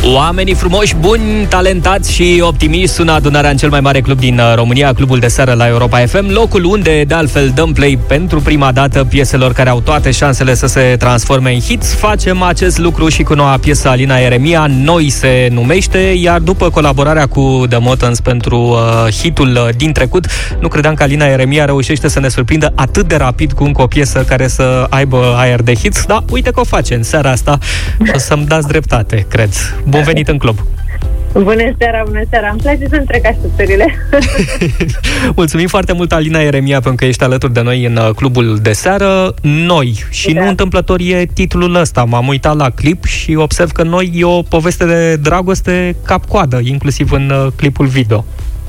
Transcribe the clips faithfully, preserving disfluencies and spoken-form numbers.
Oamenii frumoși, buni, talentați și optimiști sună adunarea în cel mai mare club din România, clubul de seară la Europa F M, locul unde, de altfel, dăm play pentru prima dată pieselor care au toate șansele să se transforme în hits. Facem acest lucru și cu noua piesă Alina Ieremia, Noi se numește, iar după colaborarea cu The Motans pentru uh, hitul din trecut, nu credeam că Alina Ieremia reușește să ne surprindă atât de rapid cu încă o piesă care să aibă aer de hits, dar uite că o face în seara asta și o să-mi dați dreptate, cred. Bun venit în club! Bună seara, bună seara! Îmi place să-mi trec așteptările. Mulțumim foarte mult, Alina Ieremia, pentru că ești alături de noi în clubul de seară. Noi, și da. Nu întâmplător e titlul ăsta. M-am uitat la clip și observ că Noi e o poveste de dragoste cap-coadă, inclusiv în clipul video.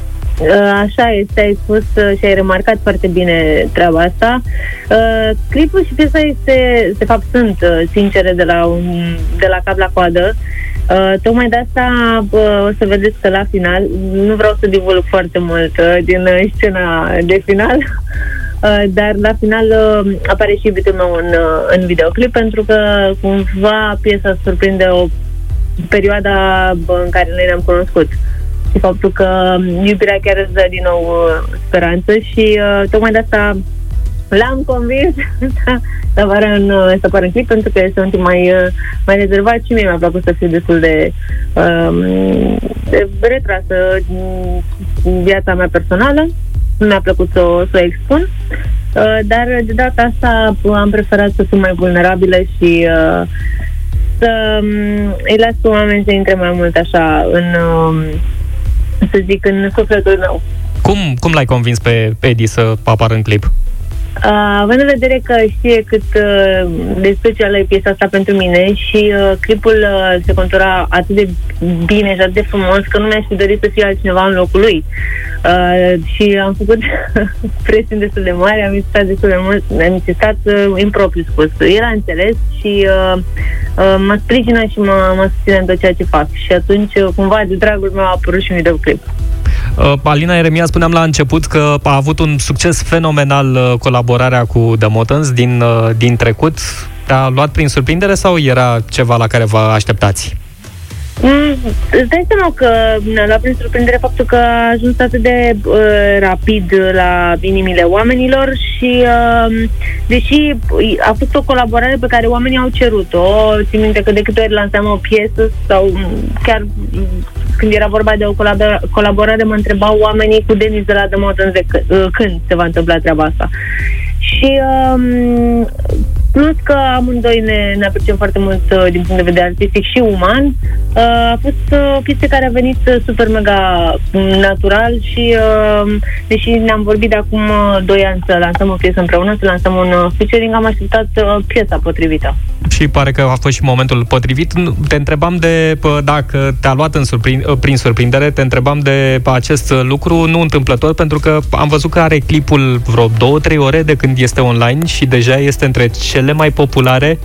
Așa este, ai spus și ai remarcat foarte bine treaba asta. Clipul și piesa este, de fapt, sunt sincere de la, un, de la cap la coadă. Uh, tocmai de asta uh, o să vedeți că la final, nu vreau să divulg foarte mult uh, din uh, scena de final, uh, dar la final uh, apare și iubitul meu în, uh, în videoclip, pentru că cumva piesa surprinde o perioadă uh, în care noi ne-am cunoscut. Și faptul că iubirea chiar îți dă din nou uh, speranță și uh, tocmai de asta l-am convins să apară în, să apară în clip, pentru că este un timp mai, mai rezervat și mie mi-a plăcut să fiu destul de, um, de retrasă în viața mea personală. Nu mi-a plăcut să o, să o expun, uh, dar de data asta am preferat să fiu mai vulnerabilă și uh, să um, îi las pe oameni să intre mai mult așa în, um, să zic, în sufletul meu. Cum, cum l-ai convins pe Edi să apară în clip? Uh, având în vedere că știe cât uh, de specială e piesa asta pentru mine și uh, clipul uh, se contura atât de bine și atât de frumos că nu mi-aș fi dorit să fie altcineva în locul lui. Uh, și am făcut presiuni destul de mari, am insistat destul de mult, am insistat uh, impropriu spus. El a înțeles și uh, uh, mă sprijină și mă, mă susține în tot ceea ce fac. Și atunci, uh, cumva, de dragul meu a apărut și un videoclip. Uh, Alina Ieremia, spuneam la început că a avut un succes fenomenal uh, colaborarea cu The Motans din, uh, din trecut. Te-a luat prin surprindere sau era ceva la care vă așteptați? Mm, îți dai seama că ne-a luat prin surprindere faptul că a ajuns atât de uh, rapid la inimile oamenilor și uh, deși a fost o colaborare pe care oamenii au cerut-o, țin minte că de câte ori lansam o piesă sau chiar când era vorba de o colaborare, colaborare mă întrebau oamenii cu Denis de la The Motans de c- uh, când se va întâmpla treaba asta. Și um, plus că amândoi ne, ne apreciem foarte mult uh, din punct de vedere artistic și uman, uh, a fost uh, o chestie care a venit uh, super mega natural și uh, deși ne-am vorbit de acum uh, doi ani să lansăm o piesă împreună, să lansăm un uh, featuring, am așteptat uh, piesa potrivită. Și pare că a fost și momentul potrivit. Te întrebam de pă, dacă te-a luat în surprin- prin surprindere, te întrebam de acest lucru, nu întâmplător, pentru că am văzut că are clipul vreo două trei ore de când este online și deja este între cele mai populare.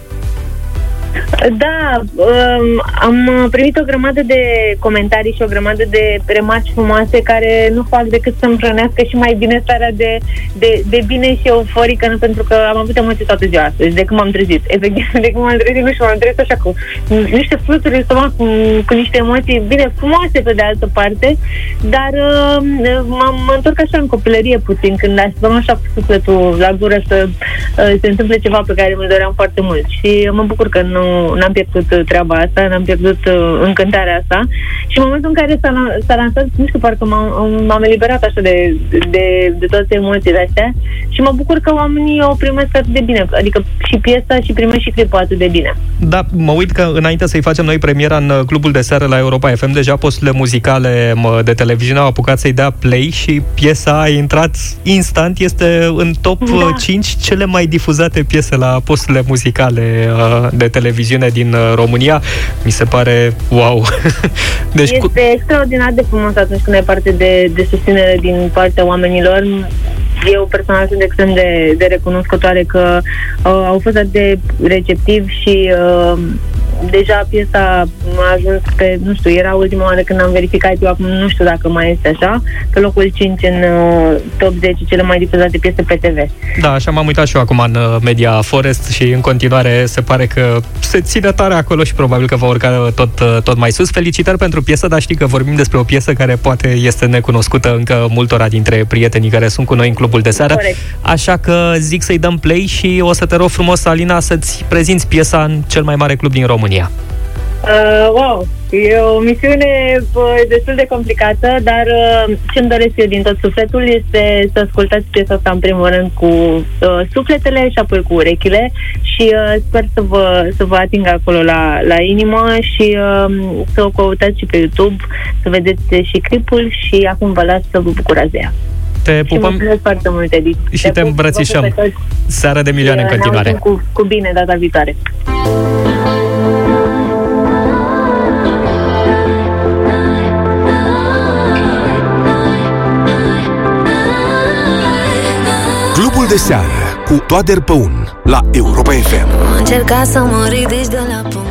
Da, um, am primit o grămadă de comentarii și o grămadă de remarci frumoase care nu fac decât să-mi hrănească și mai bine starea de, de, de bine și euforică, nu, pentru că am avut emoții toată ziua astăzi, de când m-am trezit. Efectiv, de când m-am trezit, nu știu, m-am trezit așa cu niște fluturi în stomac, cu, cu niște emoții bine frumoase pe de altă parte, dar uh, m-am mă întorc așa în copilărie puțin, când așteptam așa cu sufletul la gură să uh, se întâmple ceva pe care mi-l doream foarte mult și mă bucur că nu n-am pierdut treaba asta, n-am pierdut uh, încântarea asta și în momentul în care s-a, s-a lansat, nu știu, parcă m-am, m-am eliberat așa de, de, de toate emoțiile astea și mă bucur că oamenii o primesc atât de bine, adică și piesa și primesc și clipul atât de bine. Da, mă uit că înainte să-i facem noi premiera în clubul de seară la Europa F M, deja posturile muzicale de televiziune au apucat să-i dea play și piesa a intrat instant, este în top da. cinci cele mai difuzate piese la posturile muzicale de televiziune din România. Mi se pare wow. Deci, este cu... extraordinar de frumos atunci când ai parte de, de susținere din partea oamenilor. Eu personal sunt extrem de, de recunoscătoare că uh, au fost atât de receptivi și uh, deja piesa a ajuns pe, nu știu, era ultima oară când am verificat eu, acum nu știu dacă mai este așa, pe locul cinci în uh, top zece cele mai difuzate piese pe T V. Da, așa m-am uitat și eu acum în uh, Media Forest și în continuare se pare că se ține tare acolo și probabil că va urca tot, uh, tot mai sus. Felicitări pentru piesă, dar știi că vorbim despre o piesă care poate este necunoscută încă multora dintre prietenii care sunt cu noi în clubul de seară. Corect. Așa că zic să-i dăm play și o să te rog frumos, Alina, să-ți prezinți piesa în cel mai mare club din România. Uh, wow, e o misiune uh, destul de complicată, dar uh, ce-mi doresc eu din tot sufletul este să ascultați piesa asta în primul rând cu uh, sufletele și apoi cu urechile și uh, sper să vă, să vă atingă acolo la, la inimă și uh, să o căutați și pe YouTube, să vedeți și clipul și acum vă las să vă bucurați de ea. Te Și pupăm mulțumesc foarte mult, Edith. și te, te pup, îmbrățișăm. Seară de milioane în continuare. Ne auzim cu, cu bine data viitoare. Clubul de seară cu Toader Păun la Europa F M. Am încercat să mă ridici de la